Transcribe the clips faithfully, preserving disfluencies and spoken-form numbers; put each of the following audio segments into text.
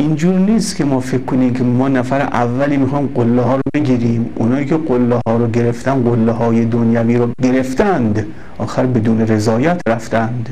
اینجور نیست که ما فکر کنیم که ما نفر اولی میخوام قله ها رو بگیریم. اونایی که قله ها رو گرفتن، قله های دنیوی رو گرفتند، آخر بدون رضایت رفتند.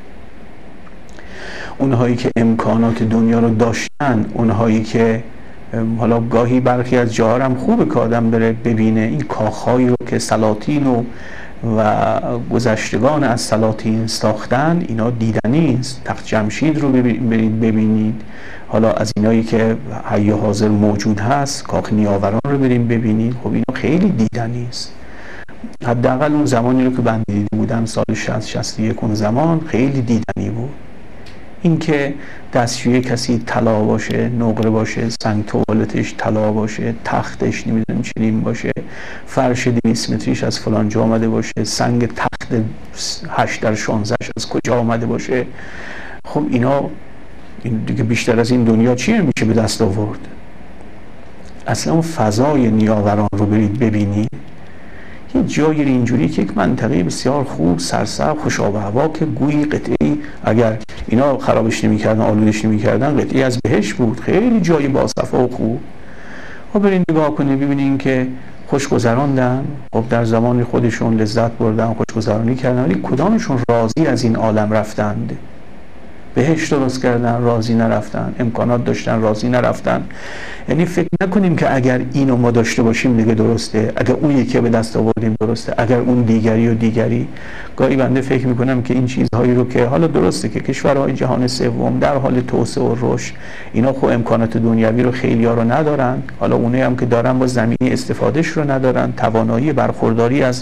اونهایی که امکانات دنیا رو داشتن، اونهایی که حالا گاهی برخی از جاها هم خوبه که آدم بره ببینه این کاخهایی رو که سلاطین و و گذشتگان از سلاطین ساختن، اینا دیدنی است. تخت جمشید رو برید ببینید، حالا از اینایی که حی حاضر موجود هست کاخ نیاوران رو بریم ببینید. خب اینا خیلی دیدنی است. حداقل اون زمانی رو که بنده دیده بودم سال شصت شصت و یک، اون زمان خیلی دیدنی بود. اینکه دستشوی کسی طلا باشه، نقره باشه، سنگ توالتش طلا باشه، تختش نمیدونم چنین باشه، فرش دویست متریش از فلان جا آمده باشه، سنگ تخت هشت در شانزده از کجا آمده باشه، خب اینا این دیگه بیشتر از این دنیا چیه میشه به دست آورد؟ اصلا اون فضای نیاوران رو برید ببینید، یه جایی اینجوری که یک منطقه بسیار خوب، سرسبز، خوش آب و هوا که گویی قطعی اگر اینا خرابش نمی‌کردن، آلودش نمی‌کردن، قطعی از بهشت بود. خیلی جای باصفا و خوب. خب برین نگاه کنید ببینین که خوش گذراندن، خب در زمان خودشون لذت بردن، خوش گذرانی کردن، ولی کدامشون راضی از این عالم رفتند؟ بهشت درست کردن، راضی نرفتن. امکانات داشتن، راضی نرفتن. یعنی فکر نکنیم که اگر اینو ما داشته باشیم دیگه درسته، اگر اون یکی به دست آوردیم درسته، اگر اون دیگری و دیگری. گاهی بنده فکر میکنم که این چیزهایی رو که حالا درسته که کشورهای جهان سوم در حال توسعه و رشد، اینا خب امکانات دنیوی رو خیلی‌ها رو ندارن، حالا اونایی هم که دارن با زمینی استفادهش رو ندارن، توانایی برخورداری از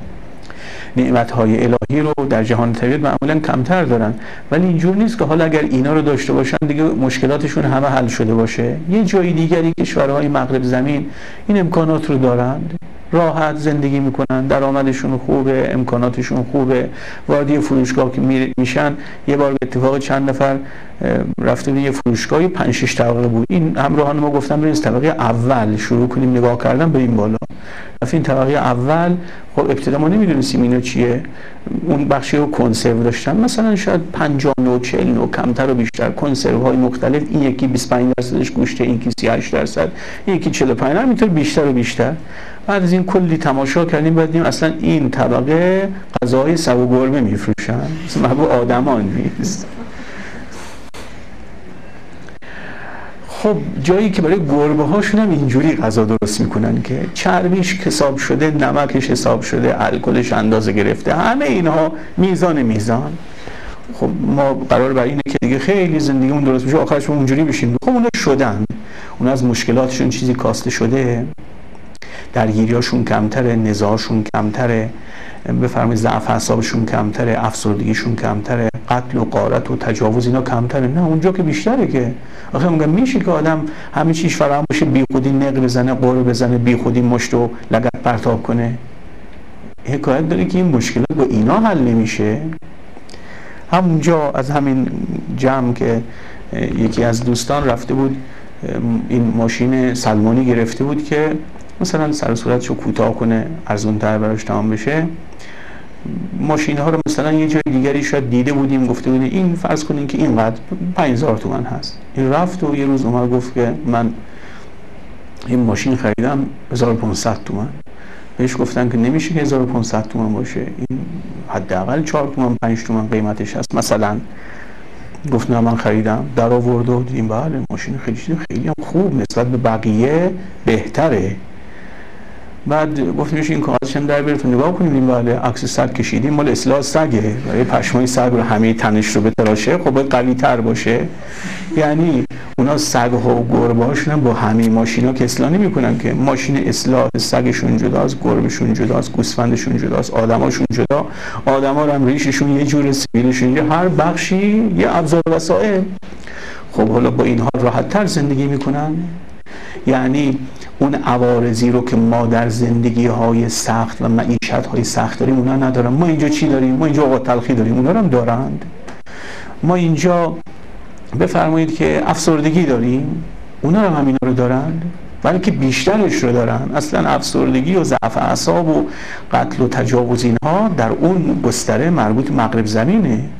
نعمت‌های الهی رو در جهان طبیعت معمولا کمتر دارن. ولی اینجور نیست که حالا اگر اینا رو داشته باشن دیگه مشکلاتشون همه حل شده باشه. یه جای دیگری کشورهای مغرب زمین این امکانات رو دارند، راحت زندگی میکنن، درآمدشون خوبه، امکاناتشون خوبه، وارد فروشگاه که میشن. یه بار به اتفاق چند نفر رفته به یه فروشگاه پنج شش طبقه بود، این همراهان ما گفتن بریم طبقه اول شروع کنیم نگاه کردن بریم بالا. رفتیم طبقه اول، خب ابتدا ما نمیدونستیم اینا چیه، اون بخشی رو کنسرو داشتن، مثلا شاید پنجاه و چهل نوع کمتر و بیشتر کنسرو های مختلف، این یکی بیست و پنج درصدش گوشته، این یکی سی و هشت درصد، این یکی چهل و پنج، همینطور بیشتر و بیشتر. بعد از این کلی تماشا کردیم، بعد دیدیم اصلا این طبقه غذای سگ و گربه میفروشن، اصلا محبوب آدمان نیست. خب جایی که برای گربه هاشون هم اینجوری غذا درست میکنن که چربیش حساب شده، نمکش حساب شده، الکلش اندازه گرفته، همه اینها میزان میزان. خب ما قرار بر اینه که دیگه خیلی زندگیمون درست بشه، آخرش اونجوری بشیم. خب اونا شدن، اونا از مشکلاتشون چیزی کاسته شده، درگیریاشون کمتره، نزاعشون کمتره، بفرمایید ضعف اعصابشون کمتره، افسردگیشون کمتره، قتل و غارت و تجاوز اینا کمتره. نه اونجا که بیشتره که. آخه میگم میشه که آدم همه چیز فراهم باشه، بی خودی نقل بزنه، قرعه بزنه، بی خودی مشت و لگد پرتاب کنه؟ حکایت داره که این مشکلات با اینا حل نمیشه. همونجا از همین جمع که یکی از دوستان رفته بود این ماشین سلمانی گرفته بود که مثلا سر و صورتشو کوتاه کنه، ارزون‌تر براش تمام بشه. ماشین ها رو مثلا یه جای دیگری شاید دیده بودیم، گفته بودیم این فرض کنین که اینقدر پنج هزار تومان هست. این رفت و یه روز اومد گفت که من این ماشین خریدم هزار و پانصد تومان. بهش گفتن که نمیشه که هزار و پانصد تومان باشه، این حداقل چهار تومان پنج تومان قیمتش هست مثلا. گفت نه من خریدم. در آورد و دیدیم بله ماشین خیلی خیلی هم خوب، نسبت به بقیه بهتره. بعد گفتیم این کاغذش هم در بیار تو نگاه کنیم. این بله عکس سگ کشیدیم، مال اصلاح سگه، برای پشمای سگ رو همه تنش رو بتراشه، خب باید قوی تر باشه. یعنی اونا سگ ها و گربه هاشون با همه ماشینا که اصلاح نمیکنن که. ماشین اصلاح سگشون جداست، گربهشون جداست، گوسفندشون جداست، آدماشون جدا. آدما هم ریششون یه جور، سیبیلشون یه، هر بخشی یه ابزار وسایل. خب حالا با اینها راحت تر زندگی میکنن. یعنی اون عوارضی رو که ما در زندگی های سخت و معیشت های سخت داریم اونا ندارن. ما اینجا چی داریم؟ ما اینجا اوقات تلخی داریم، اونا هم دارند. ما اینجا بفرمایید که افسردگی داریم، اونا هم همینا رو دارند، بلکه بیشترش رو دارن. اصلا افسردگی و ضعف اعصاب و قتل و تجاوز اینها در اون گستره مربوط مغرب زمینه.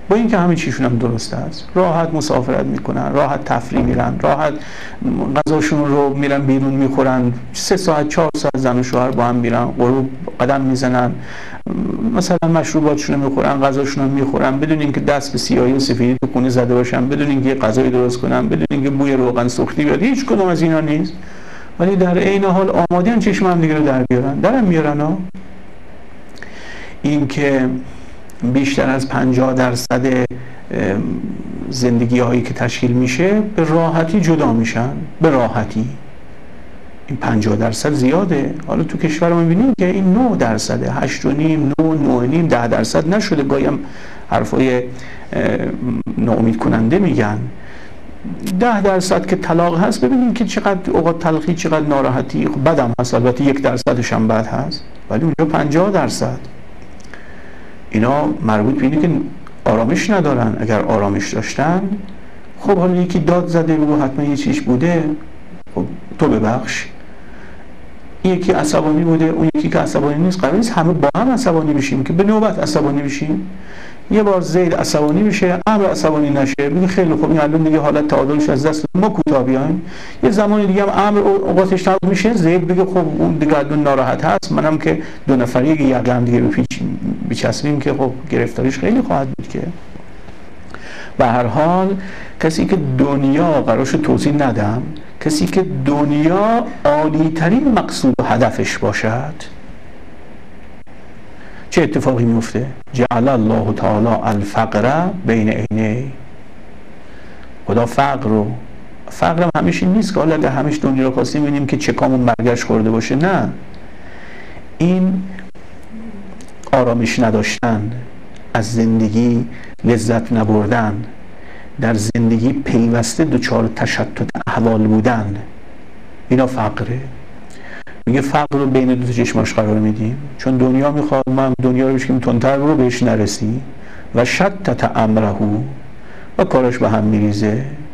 با اینکه همه چیشون هم درست است، راحت مسافرت میکنن، راحت تفریح میرن، راحت غذاشون رو میرن بیرون میخورن، سه ساعت چهار ساعت زن و شوهر با هم میرن غروب قدم میزنن، مثلا مشروباتشون رو میخورن، غذاشون رو میخورن، بدون اینکه دست به سیاهی و سفیدی تو خونه زده باشن، بدون اینکه غذای درست کنن، بدون اینکه بوی روغن سوختی بیاد. هیچ کدوم از اینا نیست، ولی در عین حال آماده‌ان چشم هم دیگه رو در بیارن. درم میارن ها. این که بیشتر از پنجاه درصد زندگی هایی که تشکیل میشه به راحتی جدا میشن، به راحتی. این پنجاه درصد زیاده. حالا تو کشور ما میبینیم که این نه درصده، هشت و نیم، نه، نه و نیم، ده درصد نشده. گاهی هم حرفای ناامید کننده میگن. ده درصد که طلاق هست، ببینیم که چقدر اوقات تلخی، چقدر ناراحتی. خب بدم هست، البته یک درصدش هم بد هست، ولی اونجا پنجاه درصد. اینا مربوط به اینه که آرامش ندارن. اگر آرامش داشتن، خب حالا یکی داد زده بگو حتما یه چیش بوده، خب تو ببخش. این یکی عصبانی بوده، اون یکی که عصبانی نیست. قرار نیست همه با هم عصبانی بشیم که به نوبت عصبانی بشیم. یه بار زید عصبانی میشه، امر عصبانی نشه، بگه خیلی خوب این الان دیگه حالت تعادلش از دست ما کوتاه بیایم. یه زمانی دیگه هم امر اوقاتش تموم میشه، زید بگه خب اون دیگه الان ناراحت هست، منم که دو نفری یه یقه دیگه به پیچ بچسبیم که خب گرفتاریش خیلی خواهد بود. که به هر حال کسی که دنیا قرارش توضیح ندم، کسی که دنیا عالی ترین مقصود و هدفش باشد، چه اتفاقی میفته؟ جعل الله تعالی الفقر بین عینی. خدا فقر رو، فقر هم همیشه نیست که حالا اگر همیشه دنیا رو خواستیم ببینیم که چکامون برگشت خورده باشه. نه، این آرامش نداشتن، از زندگی لذت نبردن، در زندگی پیوسته دچار تشتت احوال بودن، اینا فقره. میگه فقر رو بین دو تا چشماش قرار میدیم، چون دنیا میخواد ما دنیا رو بشیم تندتر رو بهش نرسی و شتت امره و کارش به هم میریزه.